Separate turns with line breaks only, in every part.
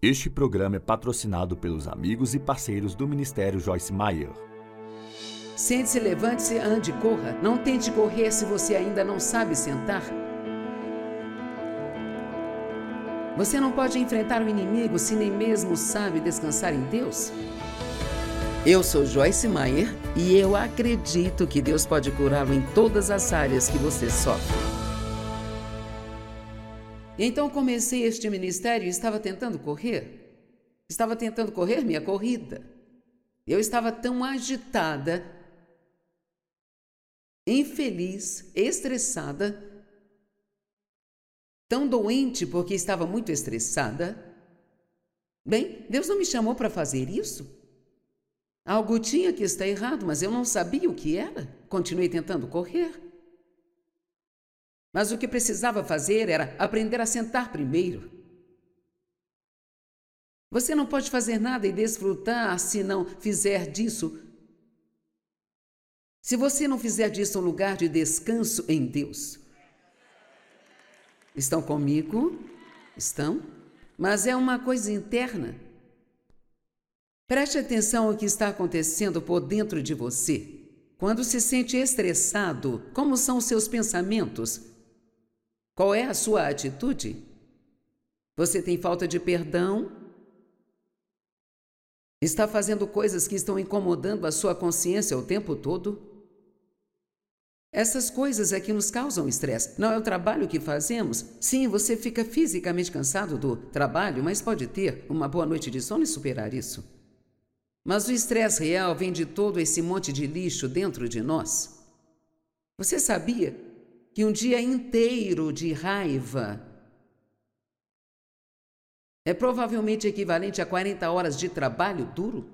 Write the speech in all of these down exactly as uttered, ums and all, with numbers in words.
Este programa é patrocinado pelos amigos e parceiros do Ministério Joyce Meyer.
Sente-se, levante-se, ande, corra. Não tente correr se você ainda não sabe sentar. Você não pode enfrentar o inimigo se nem mesmo sabe descansar em Deus. Eu sou Joyce Meyer e eu acredito que Deus pode curá-lo em todas as áreas que você sofre. Então comecei este ministério e estava tentando correr. Estava tentando correr minha corrida. Eu estava tão agitada, infeliz, estressada, tão doente porque estava muito estressada. Bem, Deus não me chamou para fazer isso. Algo tinha que estar errado, mas eu não sabia o que era. Continuei tentando correr. Mas o que precisava fazer era aprender a sentar primeiro. Você não pode fazer nada e desfrutar se não fizer disso. Se você não fizer disso um lugar de descanso em Deus. Estão comigo? Estão? Mas é uma coisa interna. Preste atenção ao que está acontecendo por dentro de você. Quando se sente estressado, como são os seus pensamentos? Qual é a sua atitude? Você tem falta de perdão? Está fazendo coisas que estão incomodando a sua consciência o tempo todo? Essas coisas é que nos causam estresse. Não é o trabalho que fazemos? Sim, você fica fisicamente cansado do trabalho, mas pode ter uma boa noite de sono e superar isso. Mas o estresse real vem de todo esse monte de lixo dentro de nós. Você sabia que um dia inteiro de raiva é provavelmente equivalente a quarenta horas de trabalho duro?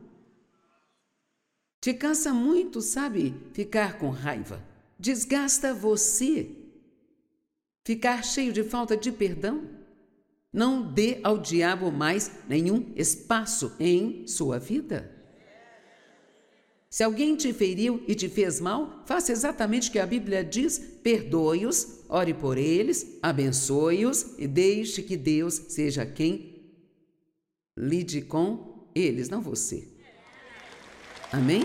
Te cansa muito, sabe, ficar com raiva. Desgasta você. Ficar cheio de falta de perdão. Não dê ao diabo mais nenhum espaço em sua vida. Se alguém te feriu e te fez mal, faça exatamente o que a Bíblia diz. Perdoe-os, ore por eles, abençoe-os e deixe que Deus seja quem lide com eles, não você. Amém?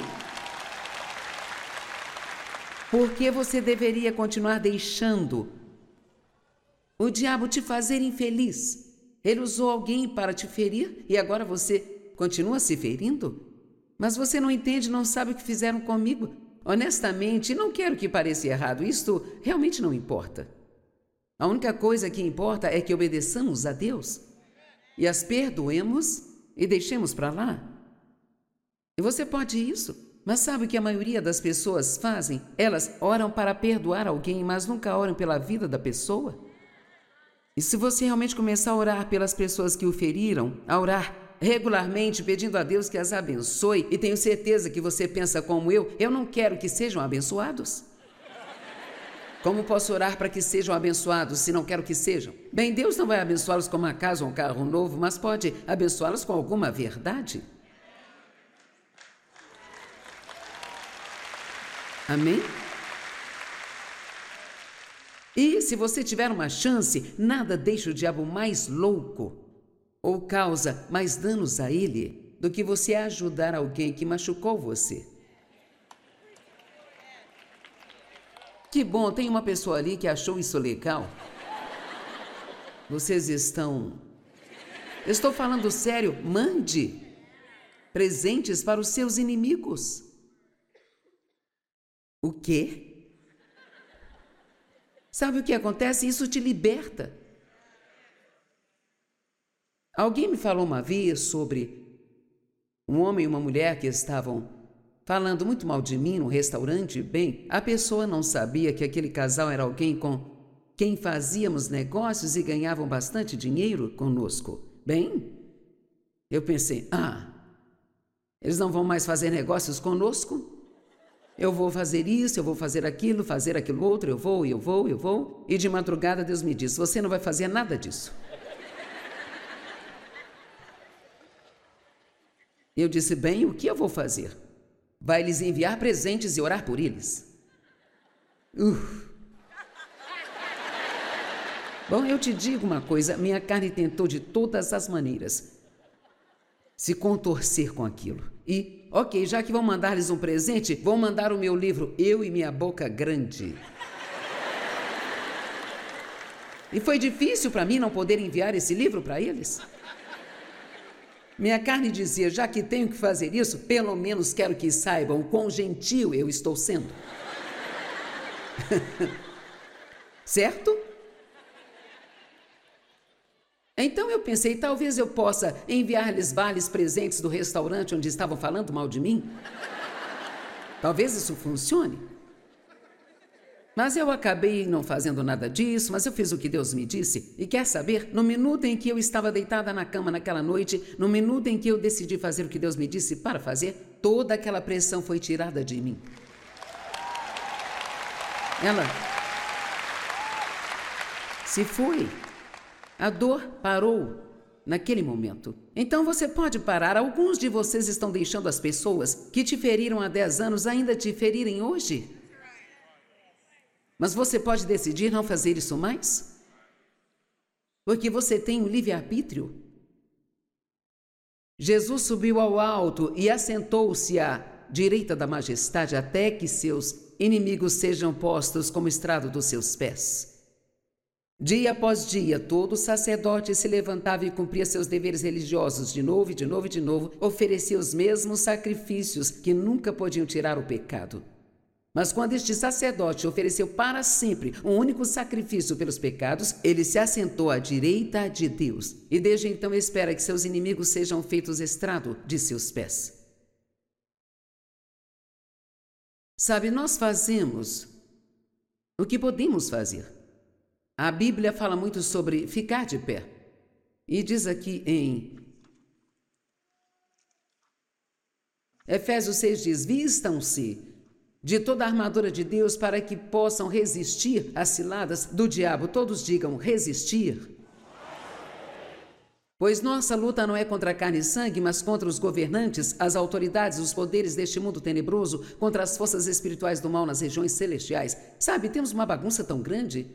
Por que você deveria continuar deixando o diabo te fazer infeliz? Ele usou alguém para te ferir e agora você continua se ferindo? Mas você não entende, não sabe o que fizeram comigo. Honestamente, não quero que pareça errado. Isto realmente não importa. A única coisa que importa é que obedeçamos a Deus e as perdoemos e deixemos para lá. E você pode isso. Mas sabe o que a maioria das pessoas fazem? Elas oram para perdoar alguém, mas nunca oram pela vida da pessoa. E se você realmente começar a orar pelas pessoas que o feriram, a orar regularmente pedindo a Deus que as abençoe, e tenho certeza que você pensa como eu, eu não quero que sejam abençoados. Como posso orar para que sejam abençoados se não quero que sejam? Bem, Deus não vai abençoá-los com uma casa ou um carro novo, mas pode abençoá-los com alguma verdade. Amém? E se você tiver uma chance, nada deixa o diabo mais louco ou causa mais danos a ele do que você ajudar alguém que machucou você. Que bom, tem uma pessoa ali que achou isso legal. Vocês estão... Estou falando sério, mande presentes para os seus inimigos. O quê? Sabe o que acontece? Isso te liberta. Alguém me falou uma vez sobre um homem e uma mulher que estavam falando muito mal de mim no restaurante. Bem, a pessoa não sabia que aquele casal era alguém com quem fazíamos negócios e ganhavam bastante dinheiro conosco. Bem, eu pensei, ah, eles não vão mais fazer negócios conosco? Eu vou fazer isso, eu vou fazer aquilo, fazer aquilo outro, eu vou, eu vou, eu vou. E de madrugada Deus me disse, você não vai fazer nada disso. Eu disse, bem, o que eu vou fazer? Vai lhes enviar presentes e orar por eles. Uh. Bom, eu te digo uma coisa, minha carne tentou de todas as maneiras. se contorcer com aquilo. E, ok, já que vão mandar-lhes um presente, vão mandar o meu livro Eu e Minha Boca Grande. E foi difícil para mim não poder enviar esse livro para eles. Minha carne dizia, já que tenho que fazer isso, pelo menos quero que saibam quão gentil eu estou sendo. Certo? Então eu pensei, talvez eu possa enviar-lhes vales presentes do restaurante onde estavam falando mal de mim. Talvez isso funcione. Mas eu acabei não fazendo nada disso, mas eu fiz o que Deus me disse. E quer saber? No minuto em que eu estava deitada na cama naquela noite, no minuto em que eu decidi fazer o que Deus me disse para fazer, toda aquela pressão foi tirada de mim. Ela se foi. A dor parou naquele momento. Então você pode parar. Alguns de vocês estão deixando as pessoas que te feriram há dez anos ainda te ferirem hoje. Mas você pode decidir não fazer isso mais? Porque você tem um livre-arbítrio. Jesus subiu ao alto e assentou-se à direita da majestade até que seus inimigos sejam postos como estrado dos seus pés. Dia após dia, todo sacerdote se levantava e cumpria seus deveres religiosos de novo e de novo e de novo, oferecia os mesmos sacrifícios que nunca podiam tirar o pecado. Mas quando este sacerdote ofereceu para sempre um único sacrifício pelos pecados, ele se assentou à direita de Deus e desde então espera que seus inimigos sejam feitos estrado de seus pés. Sabe, nós fazemos o que podemos fazer. A Bíblia fala muito sobre ficar de pé. E diz aqui em Efésios seis, diz, vistam-se de toda a armadura de Deus para que possam resistir às ciladas do diabo. Todos digam, resistir. Pois nossa luta não é contra carne e sangue, mas contra os governantes, as autoridades, os poderes deste mundo tenebroso, contra as forças espirituais do mal nas regiões celestiais. Sabe, temos uma bagunça tão grande.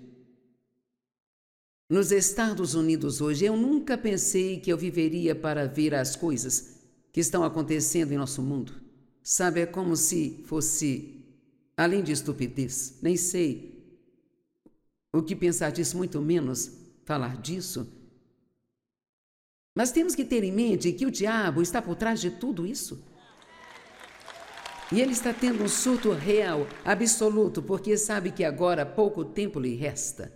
Nos Estados Unidos hoje, eu nunca pensei que eu viveria para ver as coisas que estão acontecendo em nosso mundo. Sabe, é como se fosse, além de estupidez, nem sei o que pensar disso, muito menos falar disso. Mas temos que ter em mente que o diabo está por trás de tudo isso. E ele está tendo um surto real, absoluto, porque sabe que agora pouco tempo lhe resta.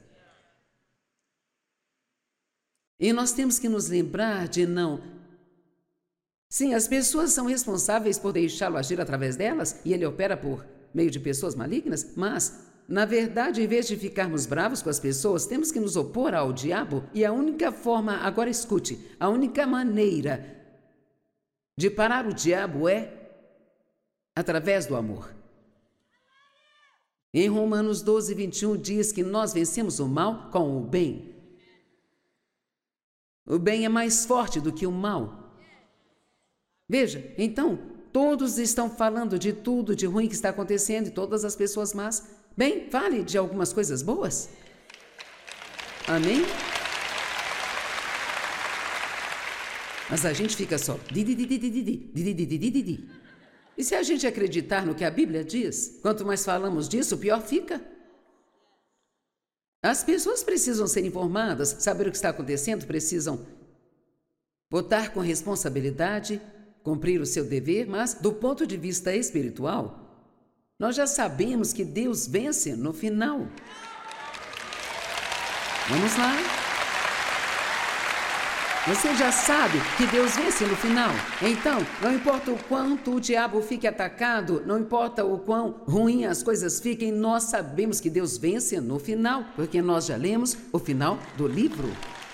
E nós temos que nos lembrar de não... Sim, as pessoas são responsáveis por deixá-lo agir através delas, e ele opera por meio de pessoas malignas, mas, na verdade, em vez de ficarmos bravos com as pessoas, temos que nos opor ao diabo, e a única forma, agora escute, a única maneira de parar o diabo é através do amor. Em Romanos doze, vinte e um diz que nós vencemos o mal com o bem. O bem é mais forte do que o mal. Veja, então, todos estão falando de tudo de ruim que está acontecendo e todas as pessoas más. Bem, fale de algumas coisas boas. Amém? Mas a gente fica só... E se a gente acreditar no que a Bíblia diz, quanto mais falamos disso, pior fica. As pessoas precisam ser informadas, saber o que está acontecendo, precisam votar com responsabilidade, cumprir o seu dever, mas do ponto de vista espiritual, nós já sabemos que Deus vence no final. Vamos lá. Você já sabe que Deus vence no final. Então, não importa o quanto o diabo fique atacado, não importa o quão ruim as coisas fiquem, nós sabemos que Deus vence no final, porque nós já lemos o final do livro.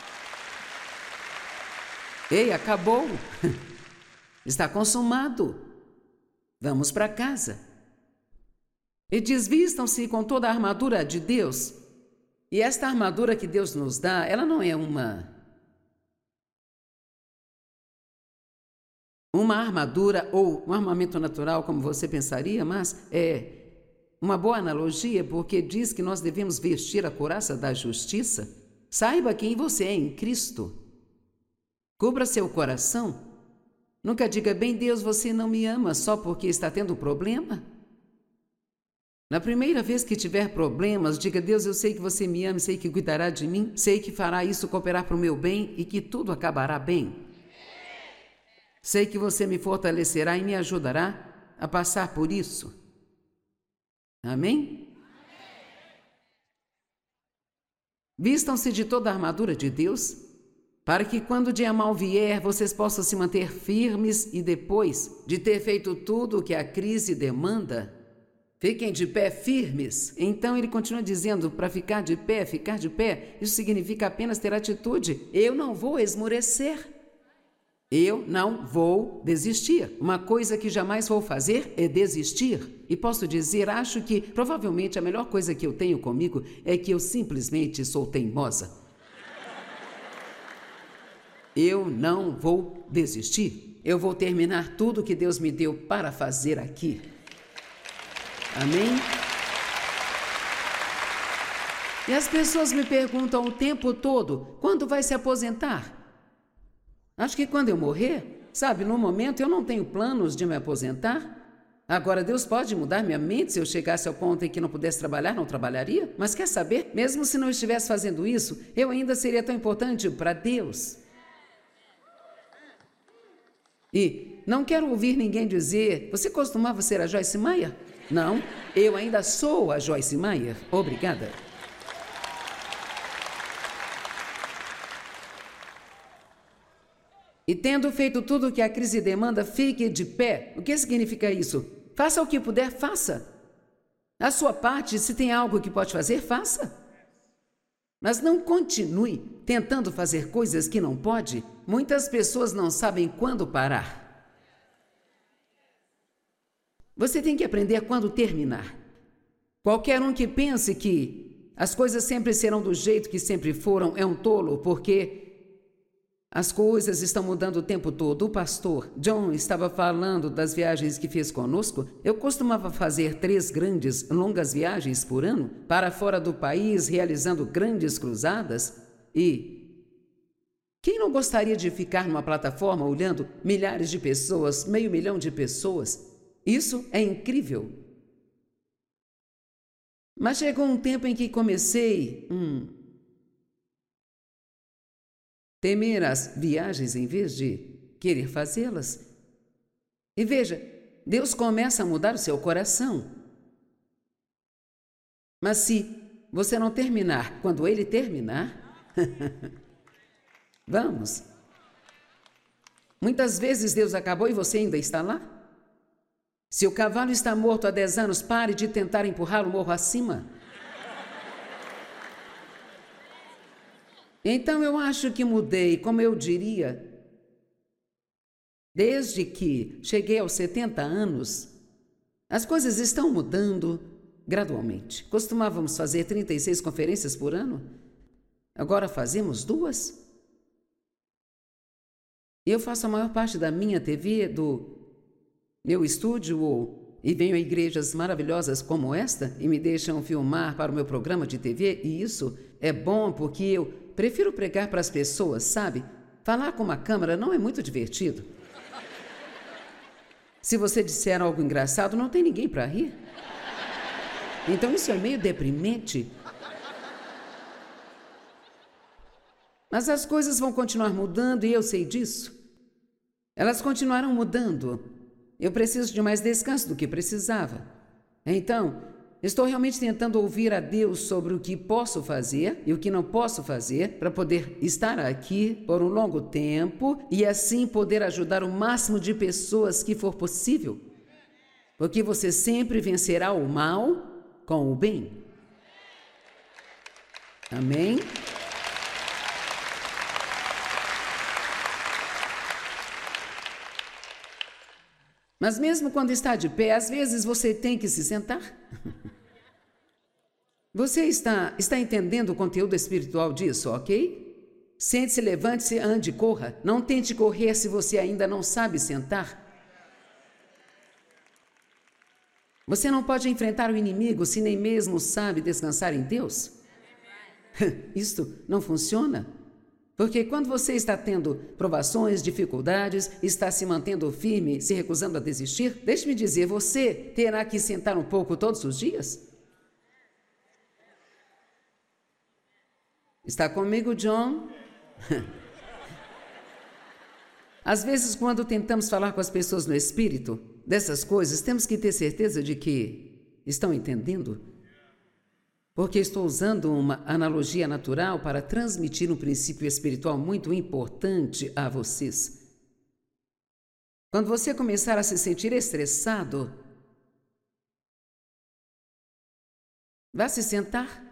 Ei, acabou. Está consumado. Vamos para casa. E desvistam-se com toda a armadura de Deus. E esta armadura que Deus nos dá, ela não é uma... Uma armadura ou um armamento natural, como você pensaria, mas é uma boa analogia porque diz que nós devemos vestir a couraça da justiça. Saiba quem você é em Cristo. Cubra seu coração Nunca diga, bem, Deus, você não me ama só porque está tendo problema. Na primeira vez que tiver problemas, diga, Deus, eu sei que você me ama, sei que cuidará de mim, sei que fará isso cooperar para o meu bem e que tudo acabará bem. Sei que você me fortalecerá e me ajudará a passar por isso. Amém? Vistam-se de toda a armadura de Deus, para que quando o dia mal vier, vocês possam se manter firmes e depois de ter feito tudo o que a crise demanda, fiquem de pé firmes. Então ele continua dizendo, para ficar de pé, ficar de pé, isso significa apenas ter atitude. Eu não vou esmorecer. Eu não vou desistir. Uma coisa que jamais vou fazer é desistir. E posso dizer, acho que provavelmente a melhor coisa que eu tenho comigo é que eu simplesmente sou teimosa. Eu não vou desistir. Eu vou terminar tudo que Deus me deu para fazer aqui. Amém? E as pessoas me perguntam o tempo todo, quando vai se aposentar? Acho que quando eu morrer, sabe, no momento eu não tenho planos de me aposentar. Agora, Deus pode mudar minha mente se eu chegasse ao ponto em que não pudesse trabalhar, não trabalharia? Mas quer saber? Mesmo se não estivesse fazendo isso, eu ainda seria tão importante para Deus. E não quero ouvir ninguém dizer, você costumava ser a Joyce Meyer? Não, eu ainda sou a Joyce Meyer. Obrigada. E tendo feito tudo o que a crise demanda, fique de pé. O que significa isso? Faça o que puder, faça. A sua parte, se tem algo que pode fazer, faça. Mas não continue tentando fazer coisas que não pode. Muitas pessoas não sabem quando parar. Você tem que aprender quando terminar. Qualquer um que pense que as coisas sempre serão do jeito que sempre foram é um tolo, porque as coisas estão mudando o tempo todo. O pastor John estava falando das viagens que fez conosco. Eu costumava fazer três grandes, longas viagens por ano para fora do país, realizando grandes cruzadas. E quem não gostaria de ficar numa plataforma olhando milhares de pessoas, meio milhão de pessoas? Isso é incrível. Mas chegou um tempo em que comecei hum, temer as viagens em vez de querer fazê-las. E veja, Deus começa a mudar o seu coração. Mas se você não terminar quando Ele terminar, vamos. Muitas vezes Deus acabou e você ainda está lá. Se o cavalo está morto há dez anos, pare de tentar empurrá-lo morro acima. Então eu acho que mudei, como eu diria, desde que cheguei aos setenta anos, as coisas estão mudando gradualmente. Costumávamos fazer trinta e seis conferências por ano, agora fazemos duas. E eu faço a maior parte da minha T V, do meu estúdio, ou, e venho a igrejas maravilhosas como esta e me deixam filmar para o meu programa de T V, e isso é bom porque eu prefiro pregar para as pessoas, sabe? Falar com uma câmera não é muito divertido. Se você disser algo engraçado, não tem ninguém para rir. Então isso é meio deprimente. Mas as coisas vão continuar mudando e eu sei disso. Elas continuarão mudando. Eu preciso de mais descanso do que precisava. Então, estou realmente tentando ouvir a Deus sobre o que posso fazer e o que não posso fazer para poder estar aqui por um longo tempo e assim poder ajudar o máximo de pessoas que for possível. Porque você sempre vencerá o mal com o bem. Amém? Mas mesmo quando está de pé, às vezes você tem que se sentar. Você está, está entendendo o conteúdo espiritual disso, ok? Sente-se, levante-se, ande, corra. Não tente correr se você ainda não sabe sentar. Você não pode enfrentar o inimigo se nem mesmo sabe descansar em Deus. Isto não funciona. Porque quando você está tendo provações, dificuldades, está se mantendo firme, se recusando a desistir, deixe-me dizer, você terá que sentar um pouco todos os dias? Está comigo, John? Às vezes, quando tentamos falar com as pessoas no espírito dessas coisas, temos que ter certeza de que estão entendendo. Porque estou usando uma analogia natural para transmitir um princípio espiritual muito importante a vocês. Quando você começar a se sentir estressado, vá se sentar.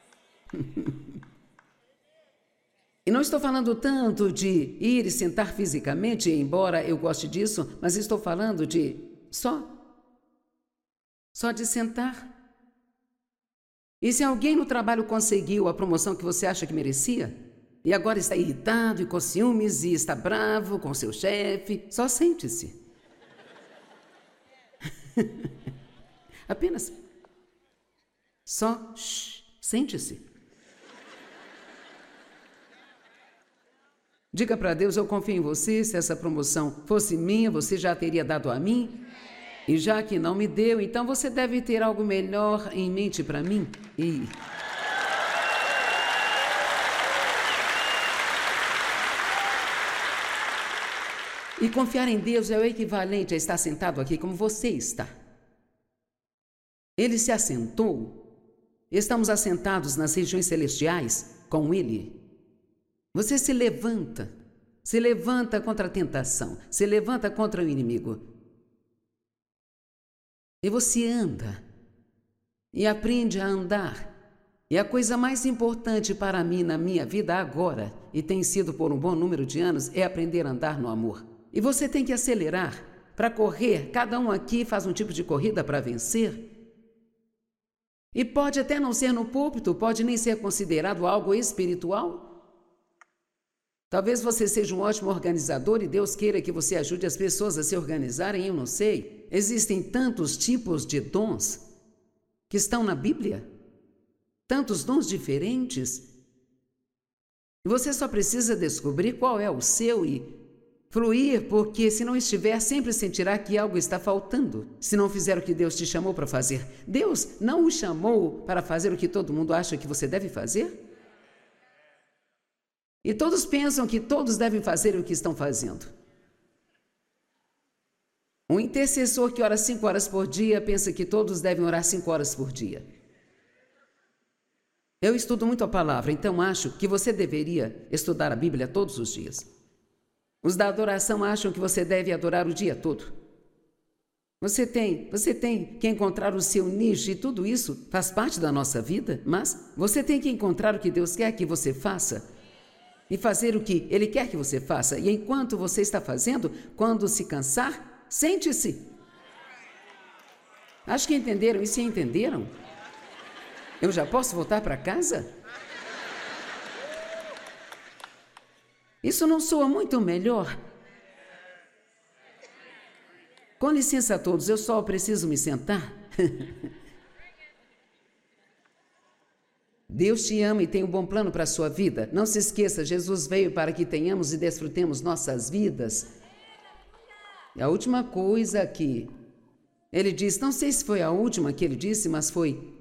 E não estou falando tanto de ir e sentar fisicamente, embora eu goste disso, mas estou falando de só, só de sentar. E se alguém no trabalho conseguiu a promoção que você acha que merecia, e agora está irritado e com ciúmes e está bravo com seu chefe, só sente-se. Apenas só shh, sente-se. Diga para Deus, eu confio em você, se essa promoção fosse minha, você já teria dado a mim. E já que não me deu, então você deve ter algo melhor em mente para mim. E... e confiar em Deus é o equivalente a estar sentado aqui como você está. Ele se assentou. Estamos assentados nas regiões celestiais com Ele. Você se levanta. Se levanta contra a tentação. Se levanta contra o inimigo. E você anda, e aprende a andar. E a coisa mais importante para mim na minha vida agora, e tem sido por um bom número de anos, é aprender a andar no amor. E você tem que acelerar para correr. Cada um aqui faz um tipo de corrida para vencer. E pode até não ser no púlpito, pode nem ser considerado algo espiritual. Talvez você seja um ótimo organizador e Deus queira que você ajude as pessoas a se organizarem, eu não sei. Existem tantos tipos de dons que estão na Bíblia, tantos dons diferentes. E você só precisa descobrir qual é o seu e fluir, porque se não estiver, sempre sentirá que algo está faltando, se não fizer o que Deus te chamou para fazer. Deus não o chamou para fazer o que todo mundo acha que você deve fazer? E todos pensam que todos devem fazer o que estão fazendo. Um intercessor que ora cinco horas por dia pensa que todos devem orar cinco horas por dia. Eu estudo muito a palavra, então acho que você deveria estudar a Bíblia todos os dias. Os da adoração acham que você deve adorar o dia todo. Você tem, você tem que encontrar o seu nicho e tudo isso faz parte da nossa vida, mas você tem que encontrar o que Deus quer que você faça. E fazer o que Ele quer que você faça. E enquanto você está fazendo, quando se cansar, sente-se. Acho que entenderam. E se entenderam? Eu já posso voltar para casa? Isso não soa muito melhor? Com licença a todos, eu só preciso me sentar. Deus te ama e tem um bom plano para a sua vida. Não se esqueça, Jesus veio para que tenhamos e desfrutemos nossas vidas. E a última coisa que ele disse, não sei se foi a última que ele disse, mas foi,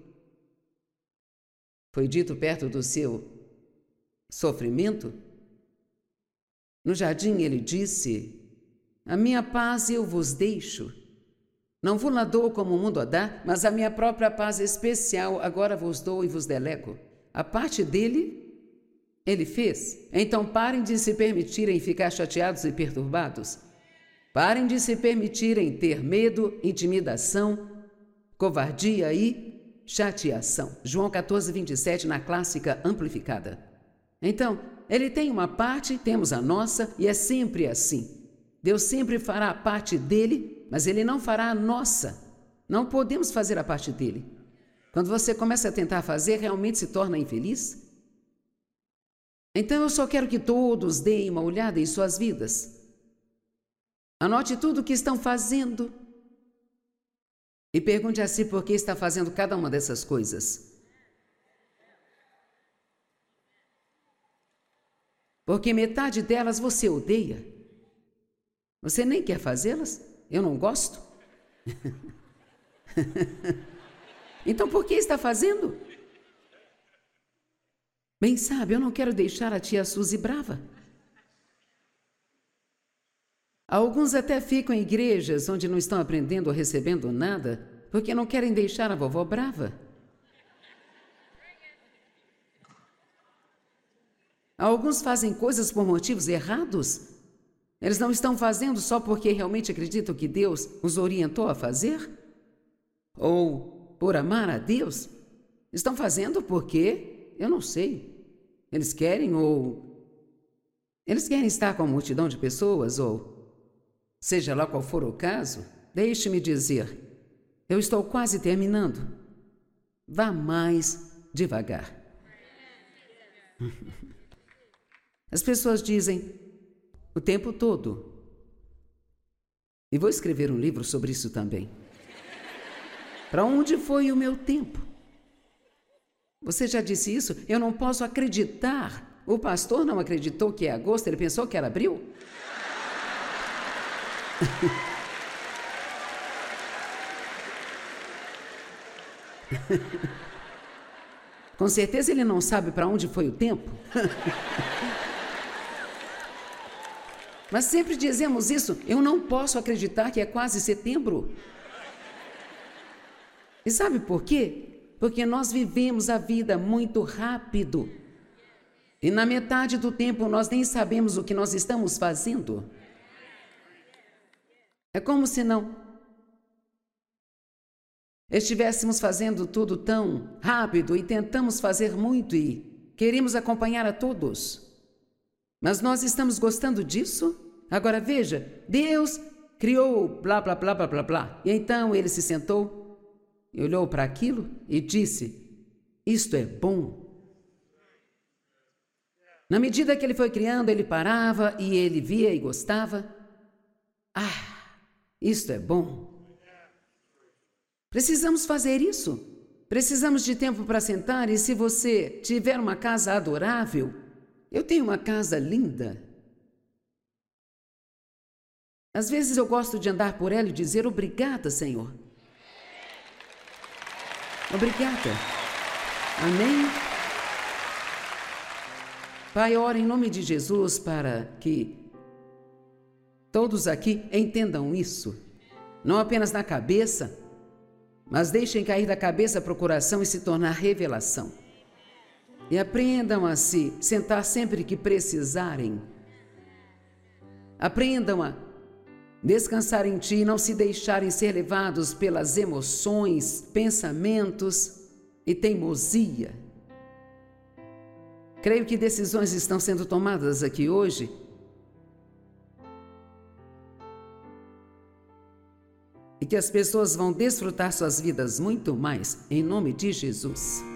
foi dito perto do seu sofrimento. No jardim ele disse, a minha paz eu vos deixo. Não vos la dou como o mundo a dá, mas a minha própria paz especial agora vos dou e vos delego. A parte dele, ele fez. Então parem de se permitirem ficar chateados e perturbados. Parem de se permitirem ter medo, intimidação, covardia e chateação. João quatorze, vinte e sete, na clássica amplificada. Então, ele tem uma parte, temos a nossa, e é sempre assim. Deus sempre fará a parte dele, mas Ele não fará a nossa. Não podemos fazer a parte dele. Quando você começa a tentar fazer, realmente se torna infeliz? Então eu só quero que todos deem uma olhada em suas vidas. Anote tudo o que estão fazendo. E pergunte a si por que está fazendo cada uma dessas coisas. porque metade delas você odeia. Você nem quer fazê-las? Eu não gosto. Então por que está fazendo? Bem sabe, eu não quero deixar a tia Suzy brava. Alguns até ficam em igrejas onde não estão aprendendo ou recebendo nada, porque não querem deixar a vovó brava. Alguns fazem coisas por motivos errados. Eles não estão fazendo só porque realmente acreditam que Deus os orientou a fazer? Ou por amar a Deus? Estão fazendo porque, eu não sei, eles querem ou... Eles querem estar com a multidão de pessoas ou... Seja lá qual for o caso, deixe-me dizer, eu estou quase terminando. Vá mais devagar. As pessoas dizem o tempo todo. E vou escrever um livro sobre isso também. Para onde foi o meu tempo? Você já disse isso? Eu não posso acreditar. O pastor não acreditou que é agosto, ele pensou que era abril? Com certeza ele não sabe para onde foi o tempo. Mas sempre dizemos isso, eu não posso acreditar que é quase setembro. E sabe por quê? Porque nós vivemos a vida muito rápido. E na metade do tempo nós nem sabemos o que nós estamos fazendo. É como se não estivéssemos fazendo tudo tão rápido e tentamos fazer muito e queremos acompanhar a todos. Mas nós estamos gostando disso? Agora veja, Deus criou blá, blá, blá, blá, blá, blá. E então ele se sentou e olhou para aquilo e disse, isto é bom. Na medida que ele foi criando, ele parava e ele via e gostava. Ah, isto é bom. Precisamos fazer isso. Precisamos de tempo para sentar e se você tiver uma casa adorável, eu tenho uma casa linda. Às vezes eu gosto de andar por ela e dizer obrigada, Senhor. Obrigada. Amém? Pai, ora em nome de Jesus para que todos aqui entendam isso. Não apenas na cabeça, mas deixem cair da cabeça para o coração e se tornar revelação. E aprendam a se sentar sempre que precisarem. Aprendam a descansar em Ti e não se deixarem ser levados pelas emoções, pensamentos e teimosia. Creio que decisões estão sendo tomadas aqui hoje e que as pessoas vão desfrutar suas vidas muito mais, em nome de Jesus.